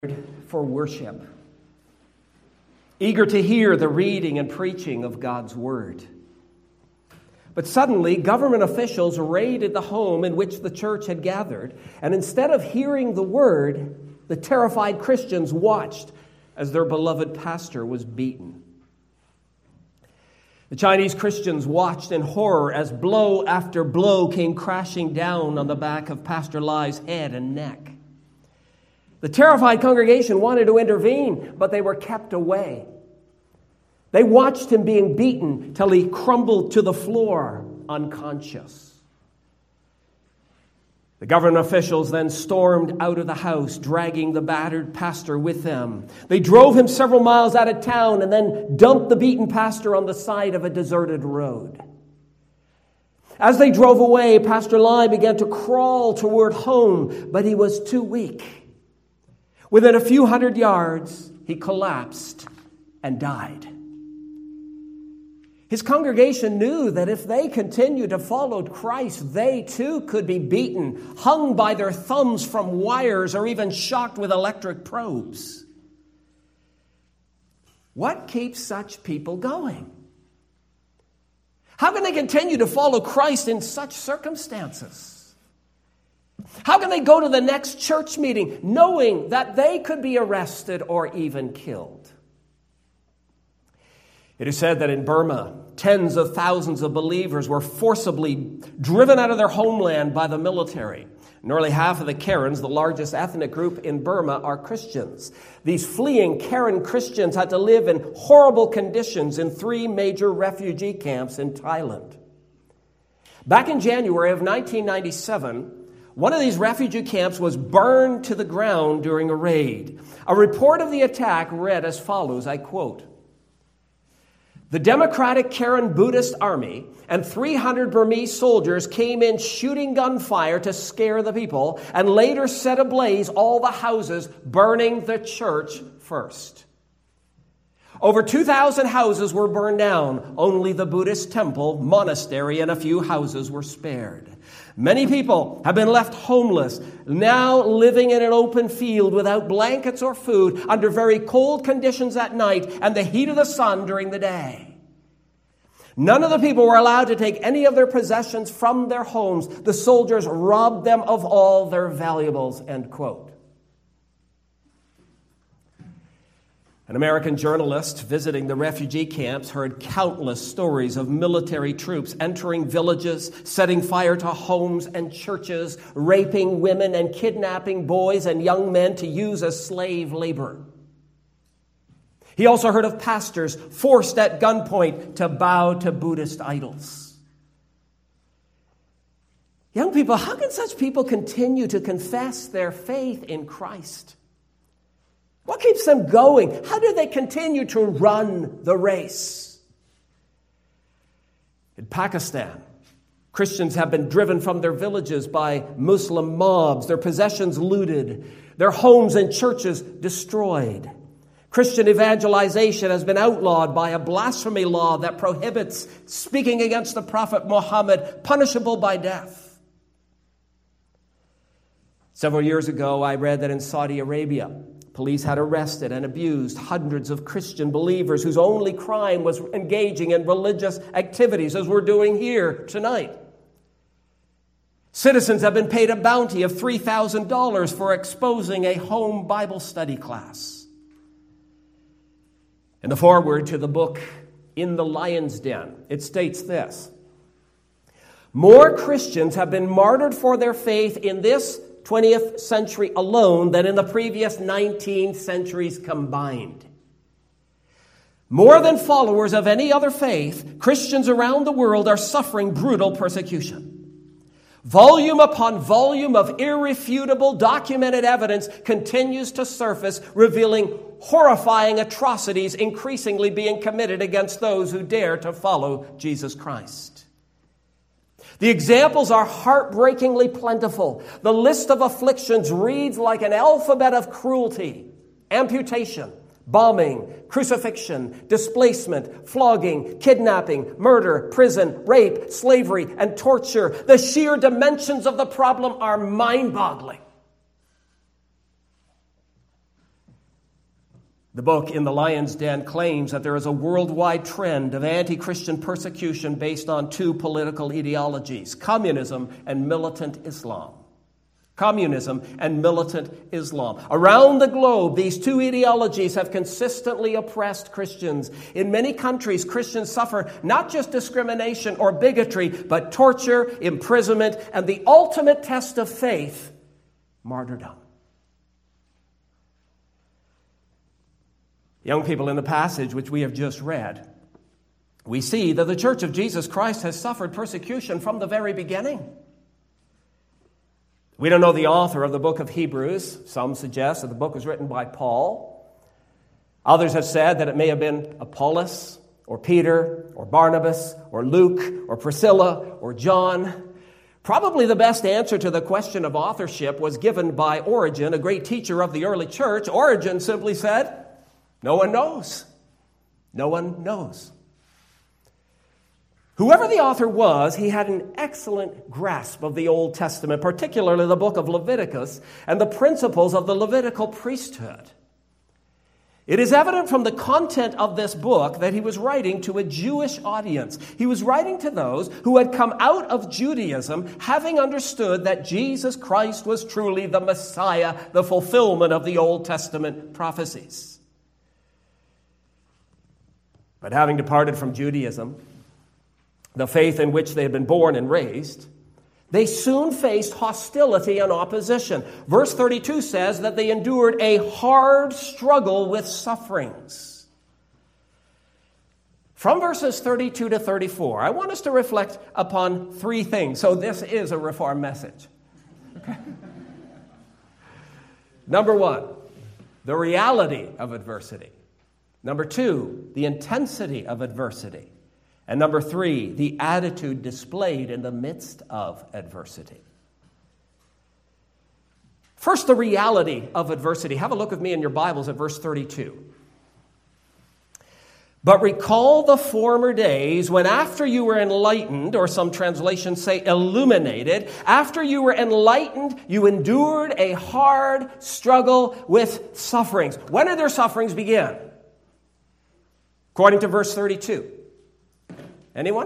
for worship, eager to hear the reading and preaching of God's Word. But suddenly, government officials raided the home in which the church had gathered, and instead of hearing the Word, the terrified Christians watched as their beloved pastor was beaten. The Chinese Christians watched in horror as blow after blow came crashing down on the back of Pastor Lai's head and neck. The terrified congregation wanted to intervene, but they were kept away. They watched him being beaten till he crumbled to the floor, unconscious. The government officials then stormed out of the house, dragging the battered pastor with them. They drove him several miles out of town and then dumped the beaten pastor on the side of a deserted road. As they drove away, Pastor Lai began to crawl toward home, but he was too weak. Within a few hundred yards, he collapsed and died. His congregation knew that if they continued to follow Christ, they too could be beaten, hung by their thumbs from wires, or even shocked with electric probes. What keeps such people going? How can they continue to follow Christ in such circumstances? How can they go to the next church meeting knowing that they could be arrested or even killed? It is said that in Burma, tens of thousands of believers were forcibly driven out of their homeland by the military. Nearly half of the Karens, the largest ethnic group in Burma, are Christians. These fleeing Karen Christians had to live in horrible conditions in 3 major refugee camps in Thailand. Back in January of 1997, one of these refugee camps was burned to the ground during a raid. A report of the attack read as follows, I quote, "The Democratic Karen Buddhist Army and 300 Burmese soldiers came in shooting gunfire to scare the people and later set ablaze all the houses, burning the church first. Over 2,000 houses were burned down. Only the Buddhist temple, monastery, and a few houses were spared. Many people have been left homeless, now living in an open field without blankets or food, under very cold conditions at night and the heat of the sun during the day. None of the people were allowed to take any of their possessions from their homes. The soldiers robbed them of all their valuables," end quote. An American journalist visiting the refugee camps heard countless stories of military troops entering villages, setting fire to homes and churches, raping women and kidnapping boys and young men to use as slave labor. He also heard of pastors forced at gunpoint to bow to Buddhist idols. Young people, how can such people continue to confess their faith in Christ? What keeps them going? How do they continue to run the race? In Pakistan, Christians have been driven from their villages by Muslim mobs, their possessions looted, their homes and churches destroyed. Christian evangelization has been outlawed by a blasphemy law that prohibits speaking against the Prophet Muhammad, punishable by death. Several years ago, I read that in Saudi Arabia, police had arrested and abused hundreds of Christian believers whose only crime was engaging in religious activities, as we're doing here tonight. Citizens have been paid a bounty of $3,000 for exposing a home Bible study class. In the foreword to the book, In the Lion's Den, it states this: "More Christians have been martyred for their faith in this 20th century alone than in the previous 19 centuries combined. More than followers of any other faith, Christians around the world are suffering brutal persecution. Volume upon volume of irrefutable documented evidence continues to surface, revealing horrifying atrocities increasingly being committed against those who dare to follow Jesus Christ. The examples are heartbreakingly plentiful. The list of afflictions reads like an alphabet of cruelty: amputation, bombing, crucifixion, displacement, flogging, kidnapping, murder, prison, rape, slavery, and torture. The sheer dimensions of the problem are mind-boggling. The book In the Lion's Den claims that there is a worldwide trend of anti-Christian persecution based on two political ideologies, communism and militant Islam. Communism and militant Islam. Around the globe, these two ideologies have consistently oppressed Christians. In many countries, Christians suffer not just discrimination or bigotry, but torture, imprisonment, and the ultimate test of faith, martyrdom. Young people, in the passage which we have just read, we see that the Church of Jesus Christ has suffered persecution from the very beginning. We don't know the author of the book of Hebrews. Some suggest that the book was written by Paul. Others have said that it may have been Apollos, or Peter, or Barnabas, or Luke, or Priscilla, or John. Probably the best answer to the question of authorship was given by Origen, a great teacher of the early church. Origen simply said, "No one knows. No one knows." Whoever the author was, he had an excellent grasp of the Old Testament, particularly the book of Leviticus and the principles of the Levitical priesthood. It is evident from the content of this book that he was writing to a Jewish audience. He was writing to those who had come out of Judaism, having understood that Jesus Christ was truly the Messiah, the fulfillment of the Old Testament prophecies. But having departed from Judaism, the faith in which they had been born and raised, they soon faced hostility and opposition. Verse 32 says that they endured a hard struggle with sufferings. From verses 32 to 34, I want us to reflect upon three things. So this is a Reformed message. Okay. Number one, the reality of adversity. Number two, the intensity of adversity. And number three, the attitude displayed in the midst of adversity. First, the reality of adversity. Have a look with me in your Bibles at verse 32. But recall the former days when after you were enlightened, or some translations say illuminated, after you were enlightened, you endured a hard struggle with sufferings. When did their sufferings begin? According to verse 32. Anyone?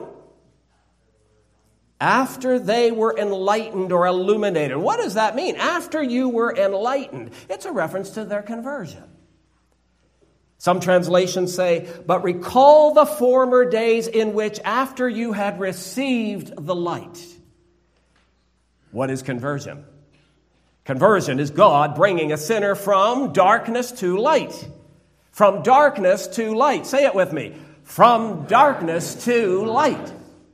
After they were enlightened or illuminated. What does that mean? After you were enlightened. It's a reference to their conversion. Some translations say, but recall the former days in which after you had received the light. What is conversion? Conversion is God bringing a sinner from darkness to light. From darkness to light. Say it with me. From darkness to light.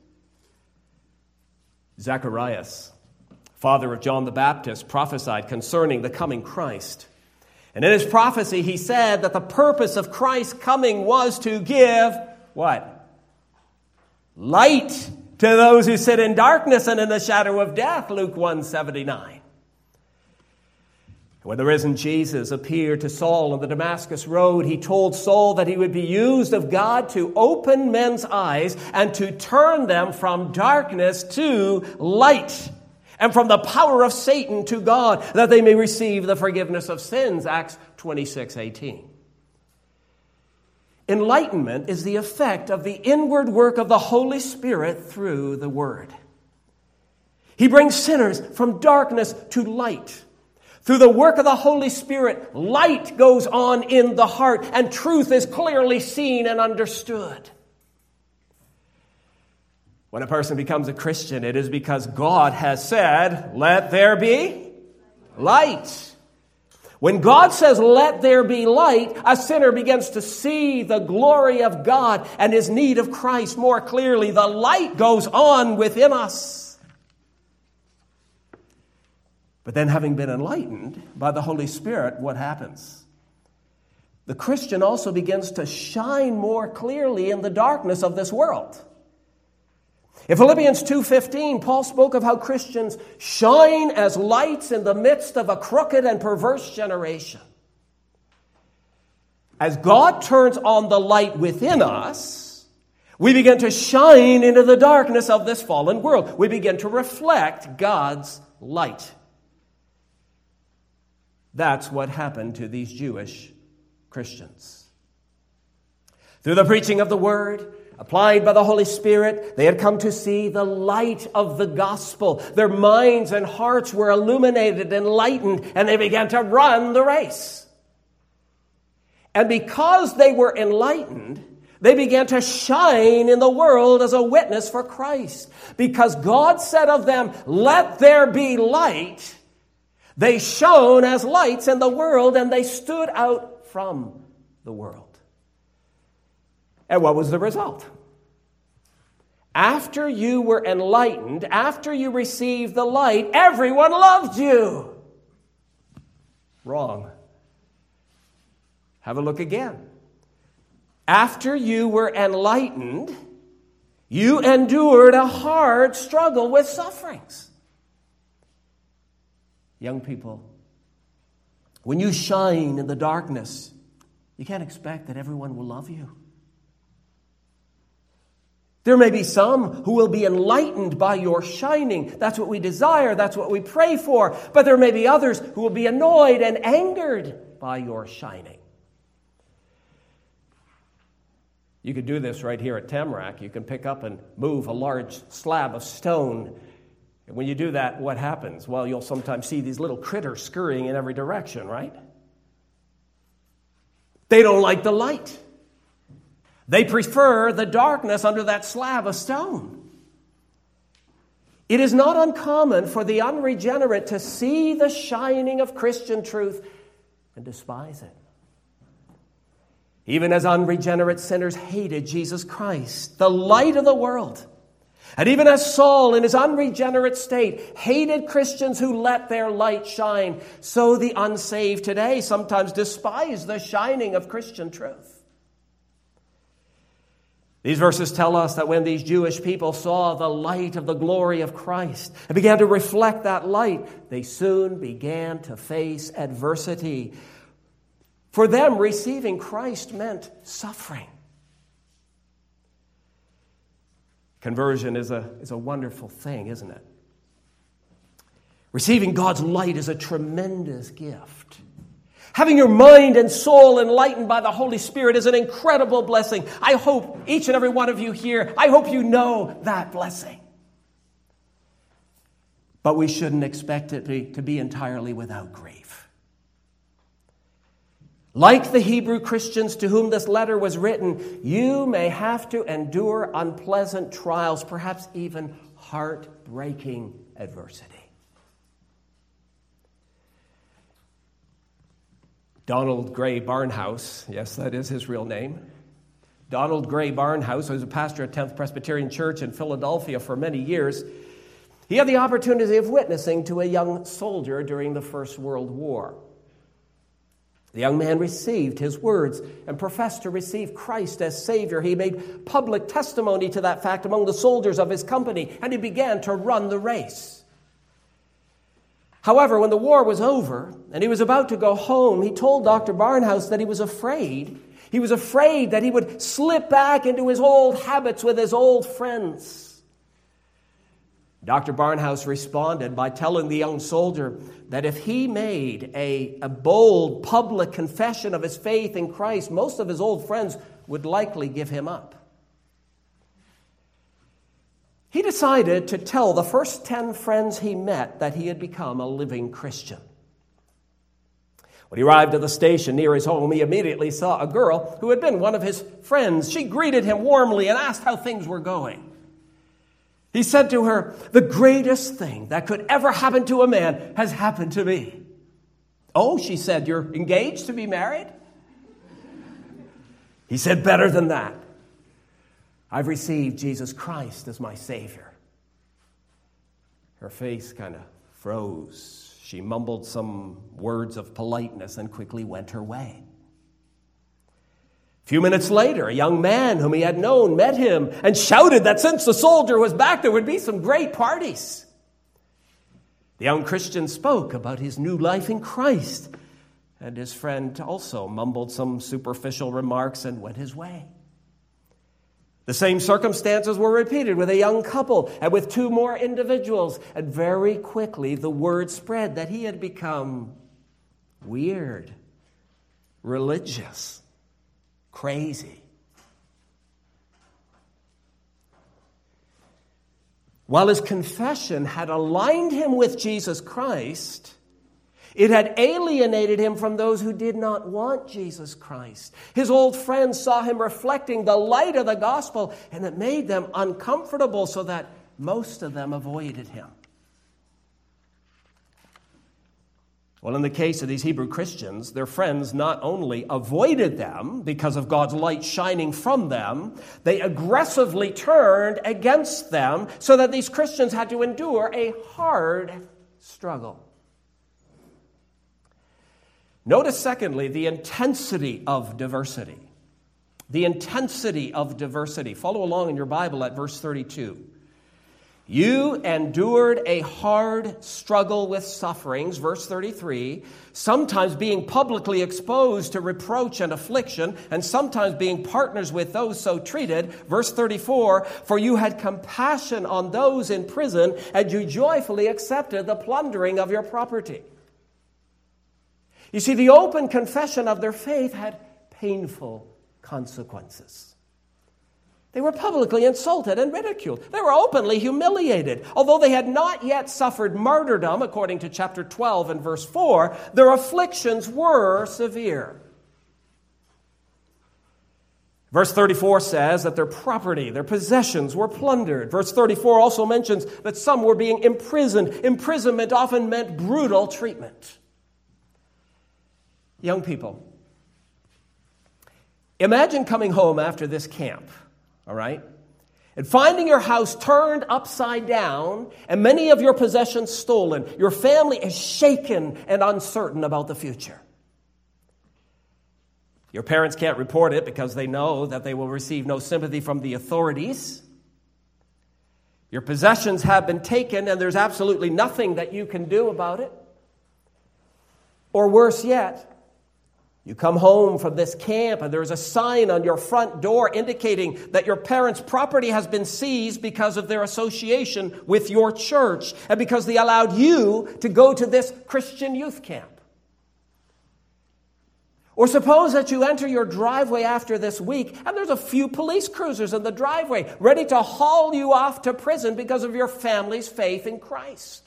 Zacharias, father of John the Baptist, prophesied concerning the coming Christ. And in his prophecy, he said that the purpose of Christ's coming was to give, what? Light to those who sit in darkness and in the shadow of death, Luke 1:79. When the risen Jesus appeared to Saul on the Damascus road, he told Saul that he would be used of God to open men's eyes and to turn them from darkness to light and from the power of Satan to God, that they may receive the forgiveness of sins, Acts 26:18. Enlightenment is the effect of the inward work of the Holy Spirit through the Word. He brings sinners from darkness to light. Through the work of the Holy Spirit, light goes on in the heart, and truth is clearly seen and understood. When a person becomes a Christian, it is because God has said, let there be light. When God says, let there be light, a sinner begins to see the glory of God and his need of Christ more clearly. The light goes on within us. But then, having been enlightened by the Holy Spirit, what happens? The Christian also begins to shine more clearly in the darkness of this world. In Philippians 2:15, Paul spoke of how Christians shine as lights in the midst of a crooked and perverse generation. As God turns on the light within us, we begin to shine into the darkness of this fallen world. We begin to reflect God's light. That's what happened to these Jewish Christians. Through the preaching of the Word, applied by the Holy Spirit, they had come to see the light of the gospel. Their minds and hearts were illuminated, enlightened, and they began to run the race. And because they were enlightened, they began to shine in the world as a witness for Christ. Because God said of them, "Let there be light," they shone as lights in the world, and they stood out from the world. And what was the result? After you were enlightened, after you received the light, everyone loved you. Wrong. Have a look again. After you were enlightened, you endured a hard struggle with sufferings. Young people, when you shine in the darkness, you can't expect that everyone will love you. There may be some who will be enlightened by your shining. That's what we desire. That's what we pray for. But there may be others who will be annoyed and angered by your shining. You could do this right here at Tamarack. You can pick up and move a large slab of stone. And when you do that, what happens? Well, you'll sometimes see these little critters scurrying in every direction, right? They don't like the light. They prefer the darkness under that slab of stone. It is not uncommon for the unregenerate to see the shining of Christian truth and despise it. Even as unregenerate sinners hated Jesus Christ, the light of the world. And even as Saul, in his unregenerate state, hated Christians who let their light shine, so the unsaved today sometimes despise the shining of Christian truth. These verses tell us that when these Jewish people saw the light of the glory of Christ and began to reflect that light, they soon began to face adversity. For them, receiving Christ meant suffering. Conversion is a wonderful thing, isn't it? Receiving God's light is a tremendous gift. Having your mind and soul enlightened by the Holy Spirit is an incredible blessing. I hope each and every one of you here, I hope you know that blessing. But we shouldn't expect it to be entirely without grief. Like the Hebrew Christians to whom this letter was written, you may have to endure unpleasant trials, perhaps even heartbreaking adversity. Donald Gray Barnhouse, yes, that is his real name. Donald Gray Barnhouse was a pastor at 10th Presbyterian Church in Philadelphia for many years. He had the opportunity of witnessing to a young soldier during the First World War. The young man received his words and professed to receive Christ as Savior. He made public testimony to that fact among the soldiers of his company, and he began to run the race. However, when the war was over and he was about to go home, he told Dr. Barnhouse that he was afraid. He was afraid that he would slip back into his old habits with his old friends. Dr. Barnhouse responded by telling the young soldier that if he made a bold public confession of his faith in Christ, most of his old friends would likely give him up. He decided to tell the first 10 friends he met that he had become a living Christian. When he arrived at the station near his home, he immediately saw a girl who had been one of his friends. She greeted him warmly and asked how things were going. He said to her, "The greatest thing that could ever happen to a man has happened to me." "Oh," she said, "you're engaged to be married?" He said, "Better than that. I've received Jesus Christ as my Savior." Her face kind of froze. She mumbled some words of politeness and quickly went her way. A few minutes later, a young man whom he had known met him and shouted that since the soldier was back, there would be some great parties. The young Christian spoke about his new life in Christ, and his friend also mumbled some superficial remarks and went his way. The same circumstances were repeated with a young couple and with 2 more individuals. And very quickly the word spread that he had become weird religious, crazy. While his confession had aligned him with Jesus Christ, it had alienated him from those who did not want Jesus Christ. His old friends saw him reflecting the light of the gospel, and it made them uncomfortable so that most of them avoided him. Well, in the case of these Hebrew Christians, their friends not only avoided them because of God's light shining from them, they aggressively turned against them so that these Christians had to endure a hard struggle. Notice, secondly, the intensity of diversity. The intensity of diversity. Follow along in your Bible at verse 32. You endured a hard struggle with sufferings, verse 33, sometimes being publicly exposed to reproach and affliction, and sometimes being partners with those so treated, verse 34, for you had compassion on those in prison, and you joyfully accepted the plundering of your property. You see, the open confession of their faith had painful consequences. They were publicly insulted and ridiculed. They were openly humiliated. Although they had not yet suffered martyrdom, according to chapter 12 and verse 4, their afflictions were severe. Verse 34 says that their property, their possessions were plundered. Verse 34 also mentions that some were being imprisoned. Imprisonment often meant brutal treatment. Young people, imagine coming home after this camp. All right? And finding your house turned upside down and many of your possessions stolen. Your family is shaken and uncertain about the future. Your parents can't report it because they know that they will receive no sympathy from the authorities. Your possessions have been taken and there's absolutely nothing that you can do about it. Or worse yet, you come home from this camp and there's a sign on your front door indicating that your parents' property has been seized because of their association with your church and because they allowed you to go to this Christian youth camp. Or suppose that you enter your driveway after this week and there's a few police cruisers in the driveway ready to haul you off to prison because of your family's faith in Christ.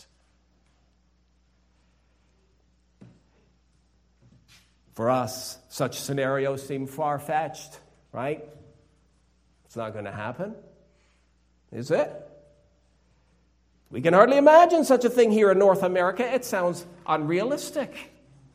For us, such scenarios seem far-fetched, right? It's not going to happen, is it? We can hardly imagine such a thing here in North America. It sounds unrealistic.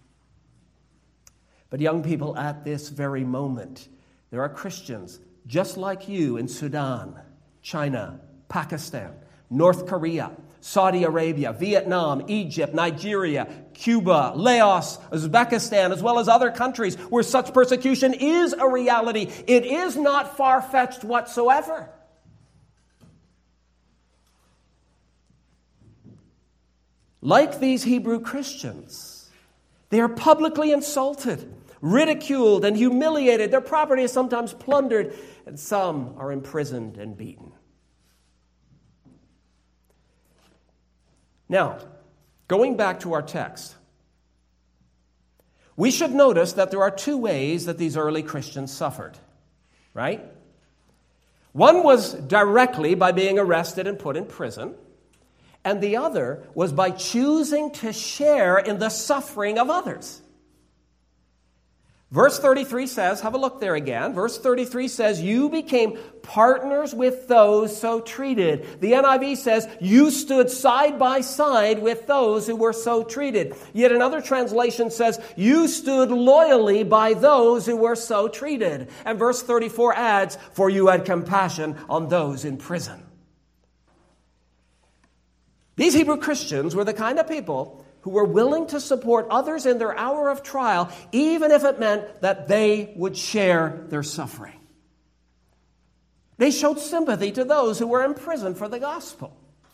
But young people, at this very moment, there are Christians just like you in Sudan, China, Pakistan, North Korea, Saudi Arabia, Vietnam, Egypt, Nigeria, Cuba, Laos, Uzbekistan, as well as other countries where such persecution is a reality. It is not far-fetched whatsoever. Like these Hebrew Christians, they are publicly insulted, ridiculed, and humiliated. Their property is sometimes plundered, and some are imprisoned and beaten. Now, going back to our text, we should notice that there are two ways that these early Christians suffered, right? One was directly by being arrested and put in prison, and the other was by choosing to share in the suffering of others. Verse 33 says, have a look there again. Verse 33 says, you became partners with those so treated. The NIV says, you stood side by side with those who were so treated. Yet another translation says, you stood loyally by those who were so treated. And verse 34 adds, for you had compassion on those in prison. These Hebrew Christians were the kind of people who were willing to support others in their hour of trial, even if it meant that they would share their suffering. They showed sympathy to those who were in prison for the gospel.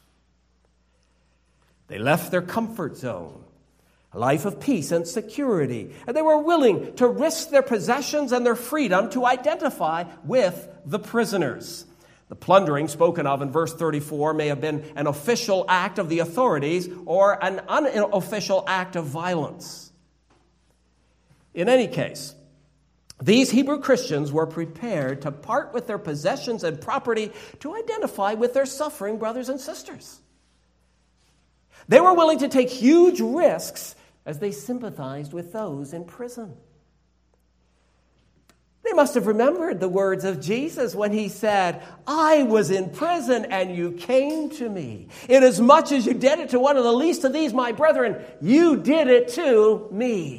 They left their comfort zone, a life of peace and security, and they were willing to risk their possessions and their freedom to identify with the prisoners. The plundering spoken of in verse 34 may have been an official act of the authorities or an unofficial act of violence. In any case, These Hebrew Christians were prepared to part with their possessions and property to identify with their suffering brothers and sisters. They were willing to take huge risks as they sympathized with those in prison. They must have remembered the words of Jesus when he said, "I was in prison and you came to me. Inasmuch as you did it to one of the least of these, my brethren, you did it to me."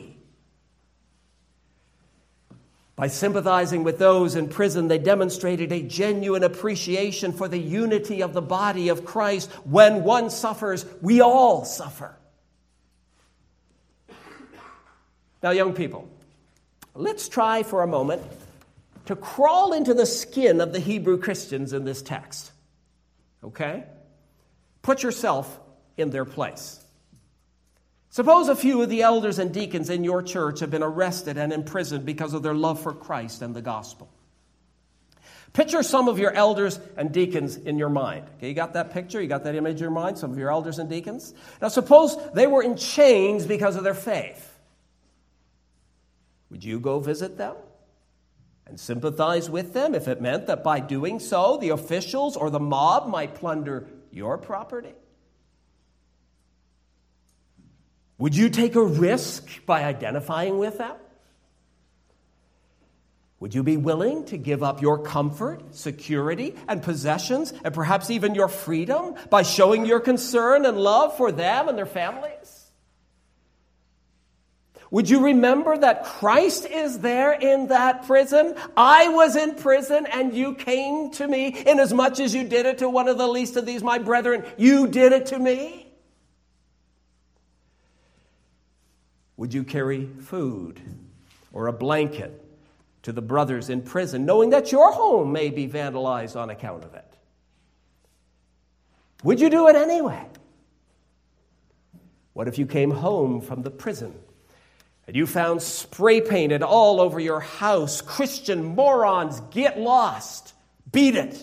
By sympathizing with those in prison, they demonstrated a genuine appreciation for the unity of the body of Christ. When one suffers, we all suffer. Now, young people, let's try for a moment to crawl into the skin of the Hebrew Christians in this text. Okay? Put yourself in their place. Suppose a few of the elders and deacons in your church have been arrested and imprisoned because of their love for Christ and the gospel. Picture some of your elders and deacons in your mind. Okay, you got that picture? You got that image in your mind? Some of your elders and deacons? Now, suppose they were in chains because of their faith. Would you go visit them and sympathize with them if it meant that by doing so, the officials or the mob might plunder your property? Would you take a risk by identifying with them? Would you be willing to give up your comfort, security, and possessions, and perhaps even your freedom by showing your concern and love for them and their families? Would you remember that Christ is there in that prison? I was in prison and you came to me. Inasmuch as you did it to one of the least of these, my brethren, you did it to me. Would you carry food or a blanket to the brothers in prison, knowing that your home may be vandalized on account of it? Would you do it anyway? What if you came home from the prison and you found spray painted all over your house, "Christian morons, get lost, beat it"?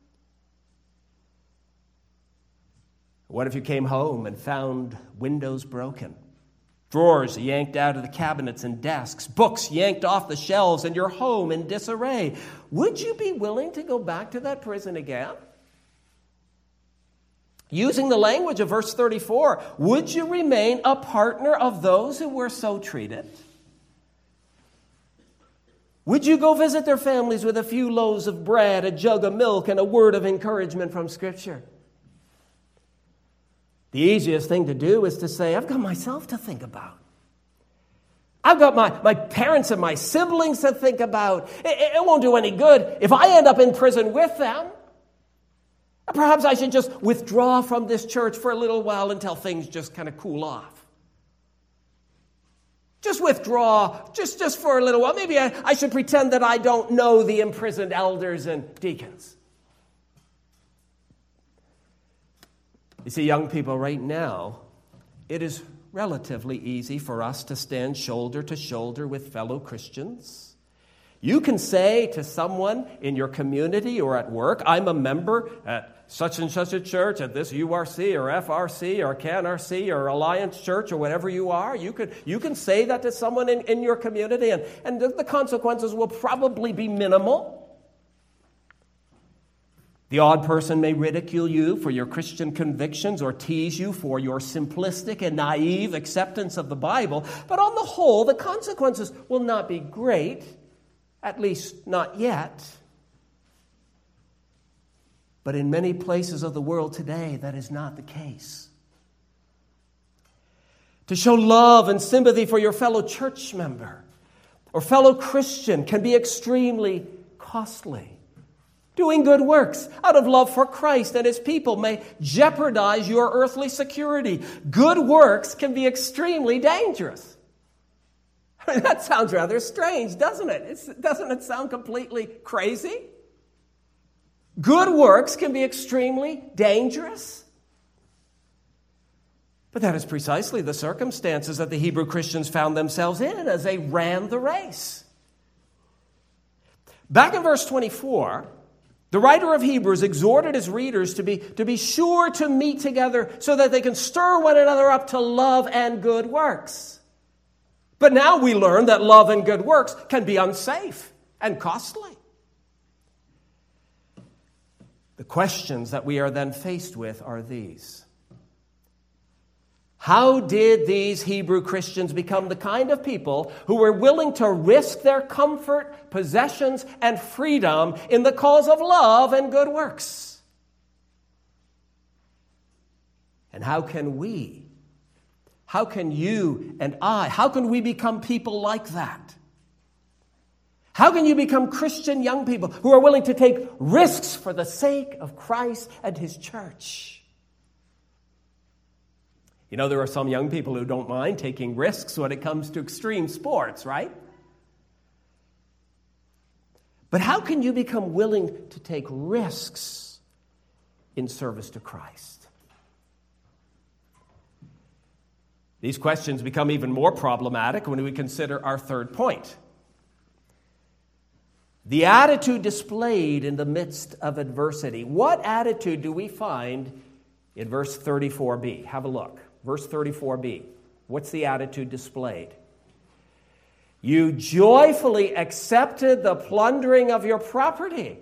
What if you came home and found windows broken, drawers yanked out of the cabinets and desks, books yanked off the shelves, and your home in disarray? Would you be willing to go back to that prison again? Using the language of verse 34, would you remain a partner of those who were so treated? Would you go visit their families with a few loaves of bread, a jug of milk, and a word of encouragement from Scripture? The easiest thing to do is to say, I've got myself to think about. I've got my parents and my siblings to think about. It won't do any good if I end up in prison with them. Perhaps I should just withdraw from this church for a little while until things just kind of cool off. Just withdraw, just for a little while. Maybe I should pretend that I don't know the imprisoned elders and deacons. You see, young people, right now, it is relatively easy for us to stand shoulder to shoulder with fellow Christians. You can say to someone in your community or at work, I'm a member at such and such a church, at this URC or FRC or CanRC or Alliance Church or whatever you are. You can say that to someone in your community, and the consequences will probably be minimal. The odd person may ridicule you for your Christian convictions or tease you for your simplistic and naive acceptance of the Bible, but on the whole, the consequences will not be great, at least not yet. But in many places of the world today, that is not the case. To show love and sympathy for your fellow church member or fellow Christian can be extremely costly. Doing good works out of love for Christ and His people may jeopardize your earthly security. Good works can be extremely dangerous. I mean, that sounds rather strange, doesn't it? Doesn't it sound completely crazy? Good works can be extremely dangerous. But that is precisely the circumstances that the Hebrew Christians found themselves in as they ran the race. Back in verse 24, the writer of Hebrews exhorted his readers to be sure to meet together so that they can stir one another up to love and good works. But now we learn that love and good works can be unsafe and costly. The questions that we are then faced with are these. How did these Hebrew Christians become the kind of people who were willing to risk their comfort, possessions, and freedom in the cause of love and good works? And how can we, how can you and I, how can we become people like that? How can you become Christian young people who are willing to take risks for the sake of Christ and His church? You know, there are some young people who don't mind taking risks when it comes to extreme sports, right? But how can you become willing to take risks in service to Christ? These questions become even more problematic when we consider our third point. The attitude displayed in the midst of adversity. What attitude do we find in verse 34b? Have a look. Verse 34b. What's the attitude displayed? You joyfully accepted the plundering of your property.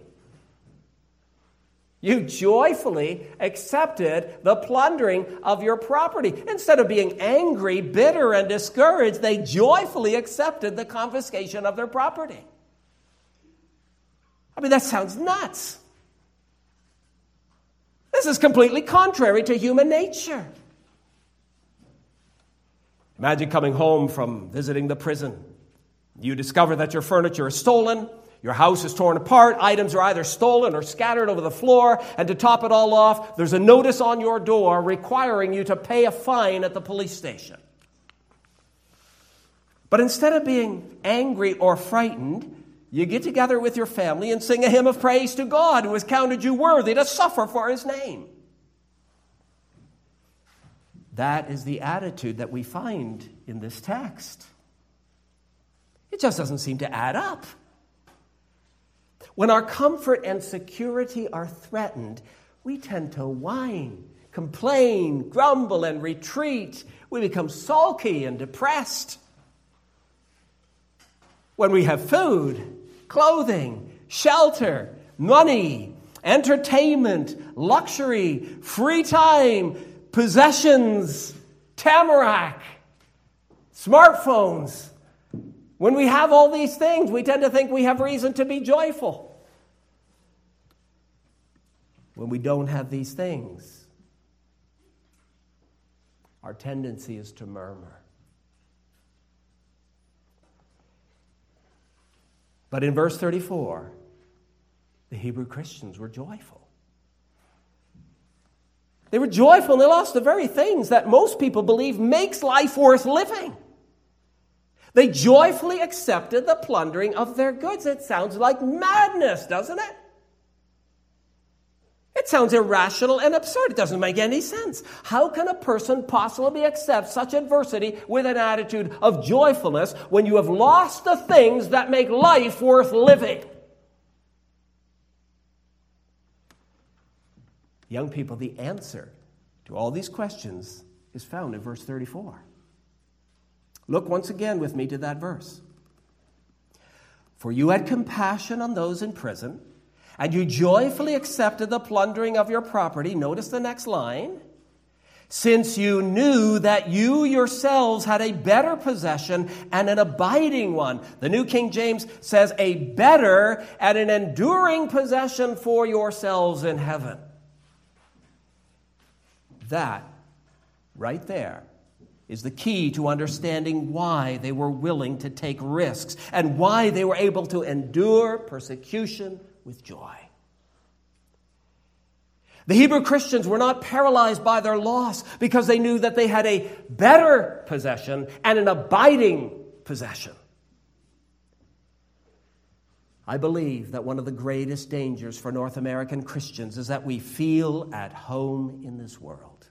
You joyfully accepted the plundering of your property. Instead of being angry, bitter, and discouraged, they joyfully accepted the confiscation of their property. I mean, that sounds nuts. This is completely contrary to human nature. Imagine coming home from visiting the prison. You discover that your furniture is stolen, your house is torn apart, items are either stolen or scattered over the floor, and to top it all off, there's a notice on your door requiring you to pay a fine at the police station. But instead of being angry or frightened, you get together with your family and sing a hymn of praise to God who has counted you worthy to suffer for His name. That is the attitude that we find in this text. It just doesn't seem to add up. When our comfort and security are threatened, we tend to whine, complain, grumble, and retreat. We become sulky and depressed. When we have food, clothing, shelter, money, entertainment, luxury, free time, possessions, tamarack, smartphones. When we have all these things, we tend to think we have reason to be joyful. When we don't have these things, our tendency is to murmur. But in verse 34, the Hebrew Christians were joyful. They were joyful and they lost the very things that most people believe makes life worth living. They joyfully accepted the plundering of their goods. It sounds like madness, doesn't it? It sounds irrational and absurd. It doesn't make any sense. How can a person possibly accept such adversity with an attitude of joyfulness when you have lost the things that make life worth living? Young people, the answer to all these questions is found in verse 34. Look once again with me to that verse. For you had compassion on those in prison, and you joyfully accepted the plundering of your property. Notice the next line. Since you knew that you yourselves had a better possession and an abiding one. The New King James says a better and an enduring possession for yourselves in heaven. That, right there, is the key to understanding why they were willing to take risks and why they were able to endure persecution with joy. The Hebrew Christians were not paralyzed by their loss because they knew that they had a better possession and an abiding possession. I believe that one of the greatest dangers for North American Christians is that we feel at home in this world.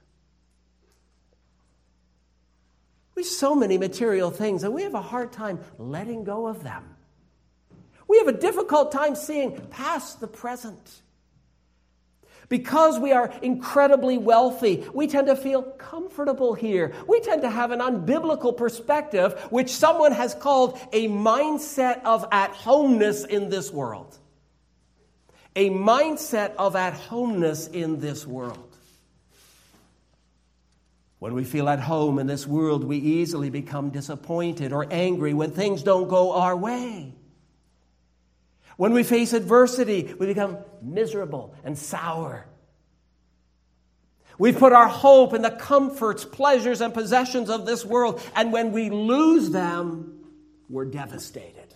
We have so many material things and we have a hard time letting go of them. We have a difficult time seeing past the present. Because we are incredibly wealthy, we tend to feel comfortable here. We tend to have an unbiblical perspective, which someone has called a mindset of at-homeness in this world. A mindset of at-homeness in this world. When we feel at home in this world, we easily become disappointed or angry when things don't go our way. When we face adversity, we become miserable and sour. We put our hope in the comforts, pleasures, and possessions of this world, and when we lose them, we're devastated.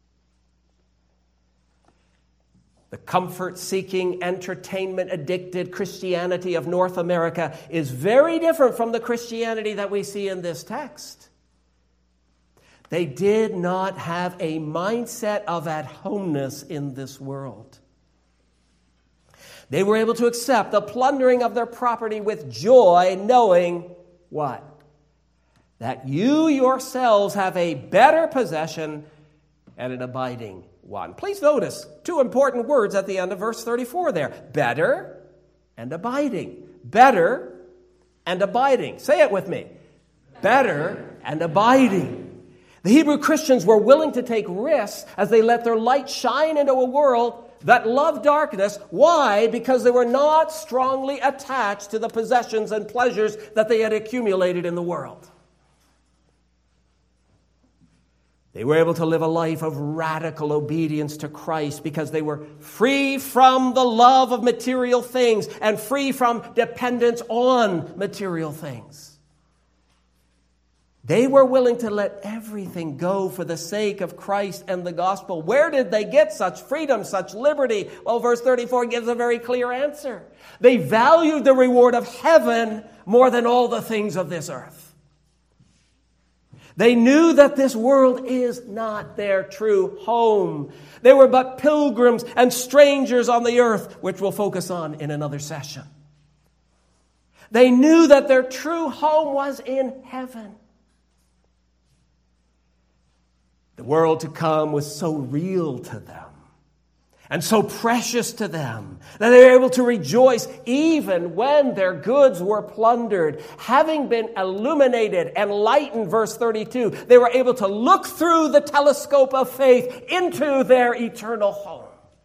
The comfort-seeking, entertainment-addicted Christianity of North America is very different from the Christianity that we see in this text. They did not have a mindset of at-homeness in this world. They were able to accept the plundering of their property with joy, knowing what? That you yourselves have a better possession and an abiding one. Please notice two important words at the end of verse 34 there. Better and abiding. Better and abiding. Say it with me. Better and abiding. The Hebrew Christians were willing to take risks as they let their light shine into a world that loved darkness. Why? Because they were not strongly attached to the possessions and pleasures that they had accumulated in the world. They were able to live a life of radical obedience to Christ because they were free from the love of material things and free from dependence on material things. They were willing to let everything go for the sake of Christ and the gospel. Where did they get such freedom, such liberty? Well, verse 34 gives a very clear answer. They valued the reward of heaven more than all the things of this earth. They knew that this world is not their true home. They were but pilgrims and strangers on the earth, which we'll focus on in another session. They knew that their true home was in heaven. The world to come was so real to them and so precious to them that they were able to rejoice even when their goods were plundered. Having been illuminated, enlightened, verse 32, they were able to look through the telescope of faith into their eternal home.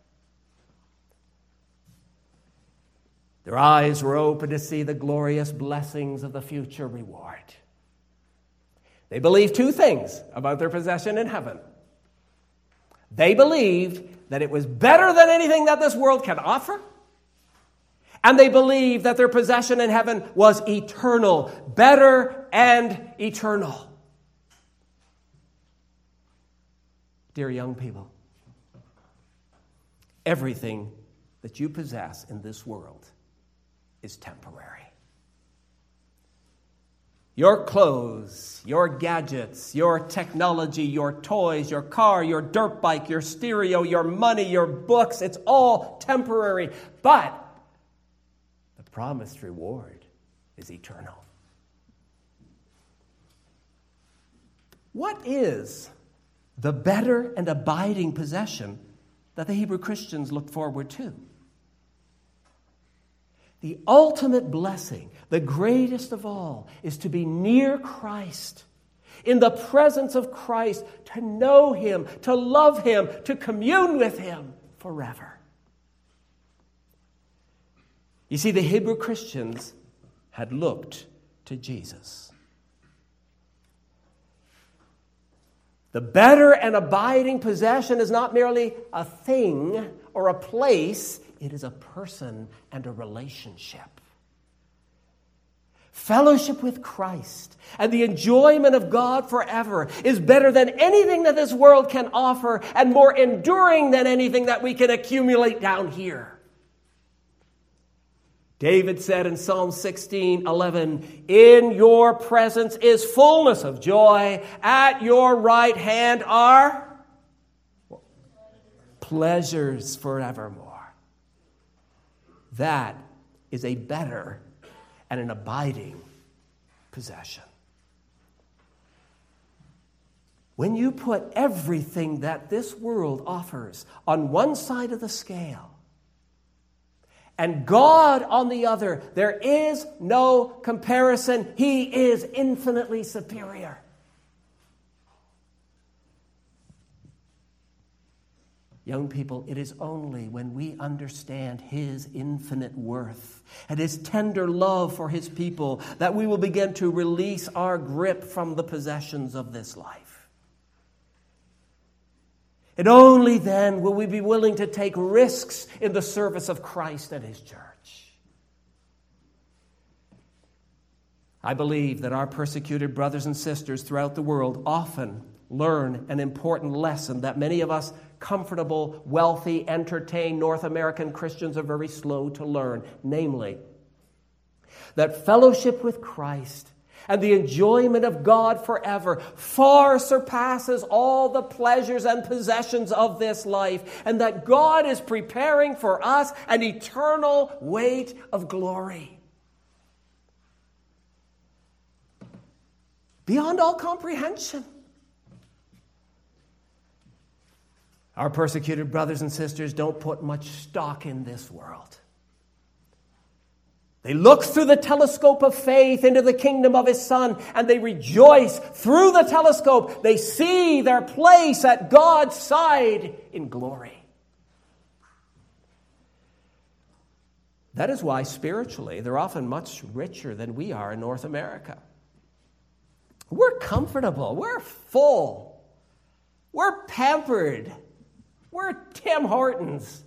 Their eyes were open to see the glorious blessings of the future reward. They believed two things about their possession in heaven. They believed that it was better than anything that this world can offer. And they believed that their possession in heaven was eternal, better and eternal. Dear young people, everything that you possess in this world is temporary. Your clothes, your gadgets, your technology, your toys, your car, your dirt bike, your stereo, your money, your books, it's all temporary. But the promised reward is eternal. What is the better and abiding possession that the Hebrew Christians looked forward to? The ultimate blessing, the greatest of all, is to be near Christ, in the presence of Christ, to know Him, to love Him, to commune with Him forever. You see, the Hebrew Christians had looked to Jesus. The better and abiding possession is not merely a thing or a place. It is a person and a relationship. Fellowship with Christ and the enjoyment of God forever is better than anything that this world can offer and more enduring than anything that we can accumulate down here. David said in Psalm 16:11, "In your presence is fullness of joy. At your right hand are pleasures forevermore." That is a better and an abiding possession. When you put everything that this world offers on one side of the scale And God on the other. There is no comparison. He is infinitely superior. Young people, it is only when we understand His infinite worth and His tender love for His people that we will begin to release our grip from the possessions of this life. And only then will we be willing to take risks in the service of Christ and His church. I believe that our persecuted brothers and sisters throughout the world often learn an important lesson that many of us comfortable, wealthy, entertained North American Christians are very slow to learn. Namely, that fellowship with Christ and the enjoyment of God forever far surpasses all the pleasures and possessions of this life, and that God is preparing for us an eternal weight of glory. Beyond all comprehension. Our persecuted brothers and sisters don't put much stock in this world. They look through the telescope of faith into the kingdom of His Son, and they rejoice through the telescope. They see their place at God's side in glory. That is why spiritually they're often much richer than we are in North America. We're comfortable. We're full. We're pampered. We're Tim Hortons.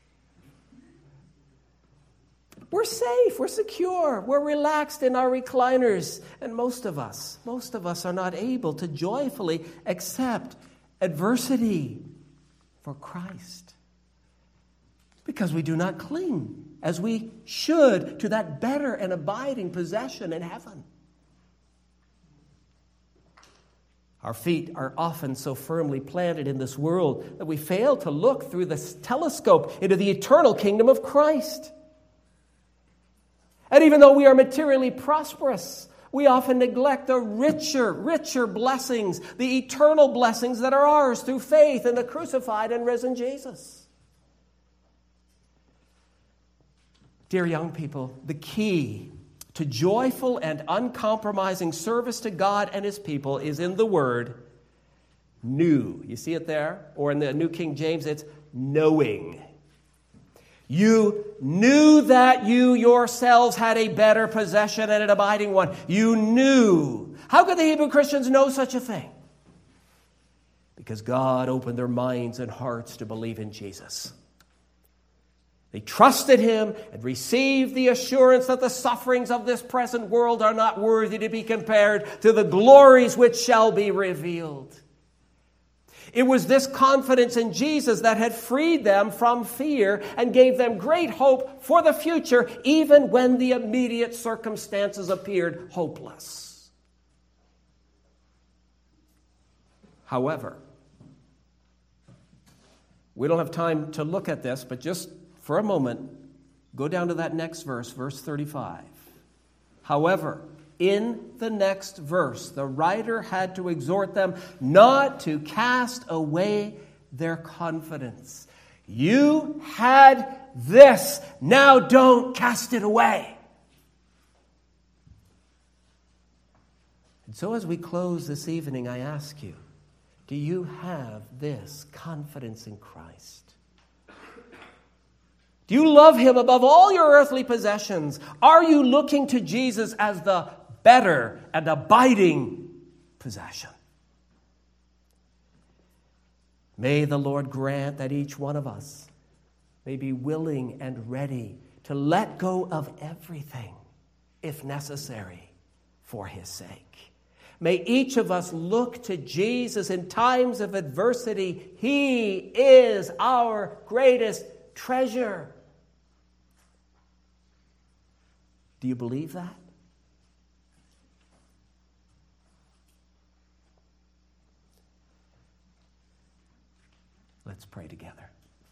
We're safe, we're secure, we're relaxed in our recliners. And most of us are not able to joyfully accept adversity for Christ. Because we do not cling as we should to that better and abiding possession in heaven. Our feet are often so firmly planted in this world that we fail to look through the telescope into the eternal kingdom of Christ. And even though we are materially prosperous, we often neglect the richer blessings, the eternal blessings that are ours through faith in the crucified and risen Jesus. Dear young people, the key to joyful and uncompromising service to God and His people is in the word new. You see it there? Or in the New King James, it's knowing. You knew that you yourselves had a better possession and an abiding one. You knew. How could the Hebrew Christians know such a thing? Because God opened their minds and hearts to believe in Jesus. They trusted Him and received the assurance that the sufferings of this present world are not worthy to be compared to the glories which shall be revealed. It was this confidence in Jesus that had freed them from fear and gave them great hope for the future, even when the immediate circumstances appeared hopeless. However, we don't have time to look at this, but just for a moment, go down to that next verse, verse 35. However, in the next verse, the writer had to exhort them not to cast away their confidence. You had this, now don't cast it away. And so as we close this evening, I ask you, do you have this confidence in Christ? Do you love Him above all your earthly possessions? Are you looking to Jesus as the better and abiding possession? May the Lord grant that each one of us may be willing and ready to let go of everything, if necessary, for His sake. May each of us look to Jesus in times of adversity. He is our greatest treasure. Do you believe that? Let's pray together.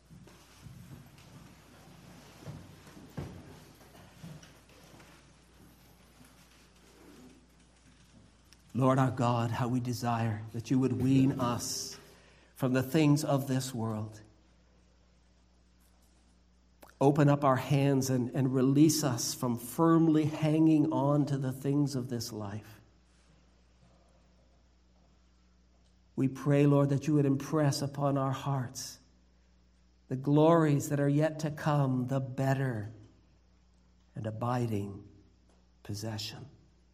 Lord our God, how we desire that you would wean us from the things of this world. Open up our hands and release us from firmly hanging on to the things of this life. We pray, Lord, that you would impress upon our hearts the glories that are yet to come, the better and abiding possession.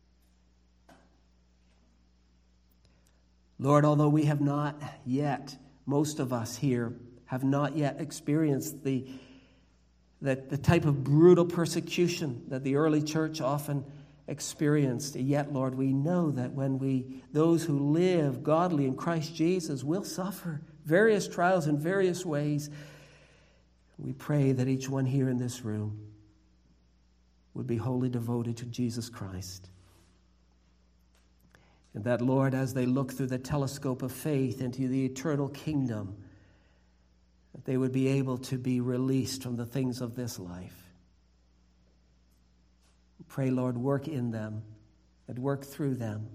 Lord, although we have not yet, most of us here have not yet experienced the type of brutal persecution that the early church often experienced, yet, Lord, we know that those who live godly in Christ Jesus will suffer various trials in various ways. We pray that each one here in this room would be wholly devoted to Jesus Christ. And that, Lord, as they look through the telescope of faith into the eternal kingdom, that they would be able to be released from the things of this life. Pray, Lord, work in them and work through them.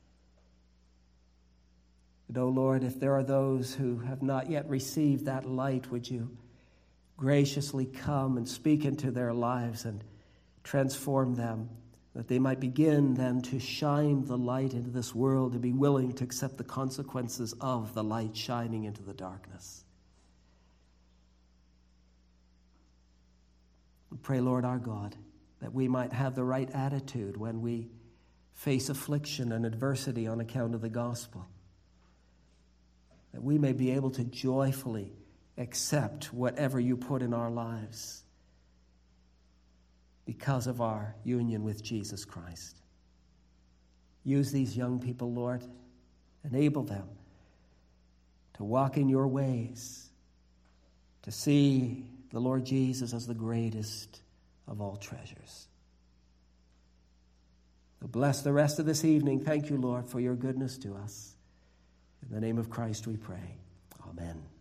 And, oh Lord, if there are those who have not yet received that light, would you graciously come and speak into their lives and transform them, that they might begin then to shine the light into this world, to be willing to accept the consequences of the light shining into the darkness. We pray, Lord our God, that we might have the right attitude when we face affliction and adversity on account of the gospel, that we may be able to joyfully accept whatever you put in our lives because of our union with Jesus Christ. Use these young people, Lord. Enable them to walk in your ways, to see the Lord Jesus as the greatest of all treasures. So bless the rest of this evening. Thank you, Lord, for your goodness to us. In the name of Christ we pray. Amen.